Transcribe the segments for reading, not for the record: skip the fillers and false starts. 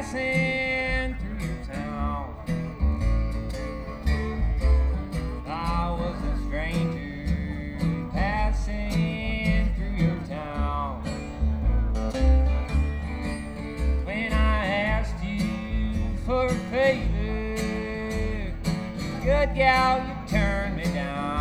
passing through your town. I was a stranger passing through your town. When I asked you for a favor, good gal, you turned me down.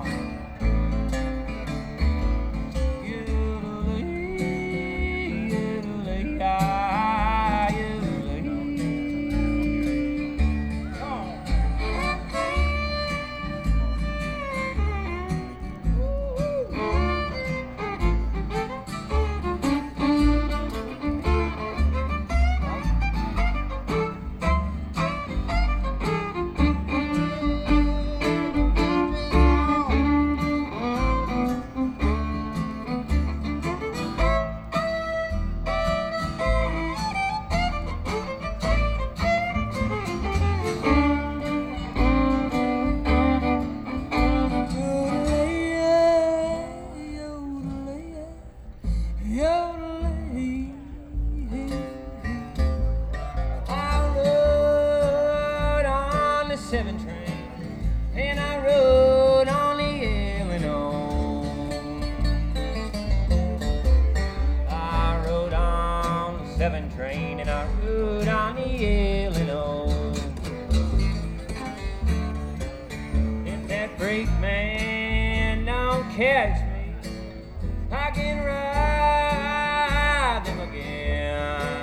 Catch me, I can ride them again.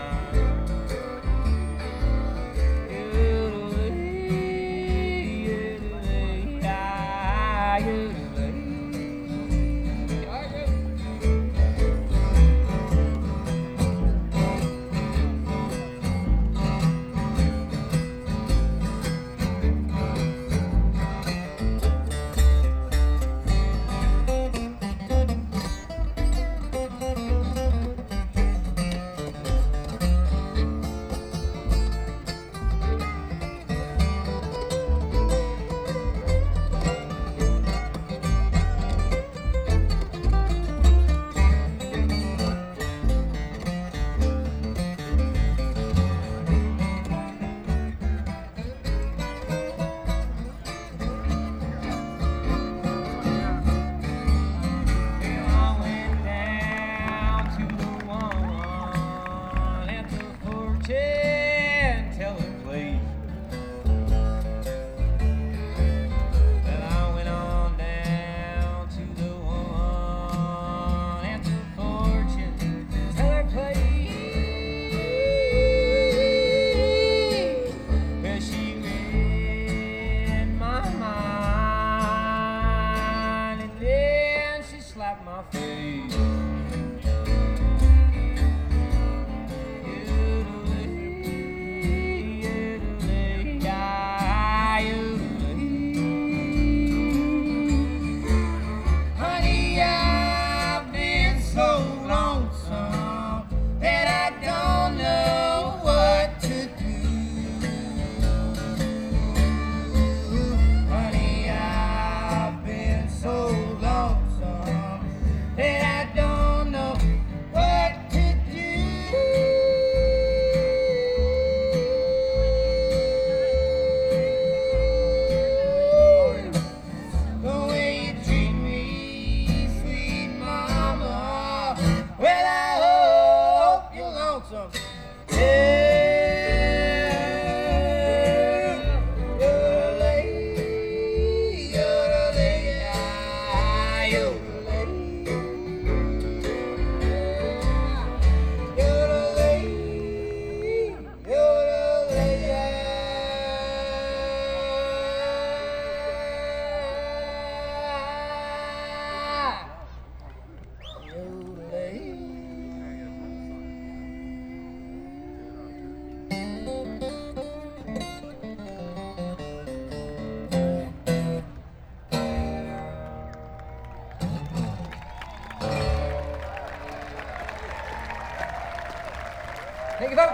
Thank you, folks.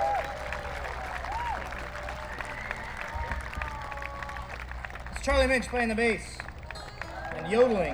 It's Charlie Minch playing the bass and yodeling.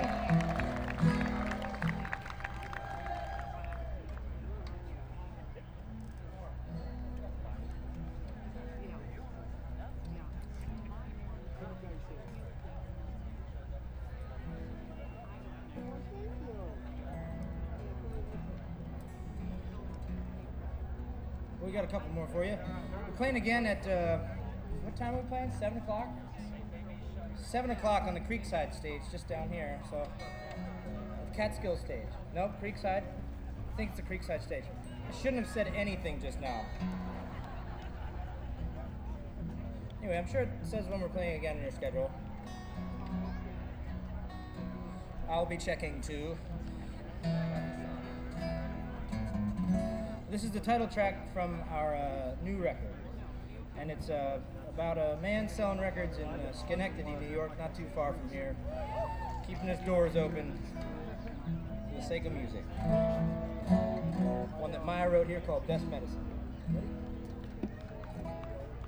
We got a couple more for you. We're playing again at, what time are we playing? 7 o'clock? 7 o'clock on the Creekside stage, just down here. So, the Catskill stage. Nope, Creekside. I think it's the Creekside stage. I shouldn't have said anything just now. Anyway, I'm sure it says when we're playing again in your schedule. I'll be checking too. This is the title track from our new record. And it's about a man selling records in Schenectady, New York, not too far from here. Keeping his doors open for the sake of music. One that Maya wrote here called Best Medicine.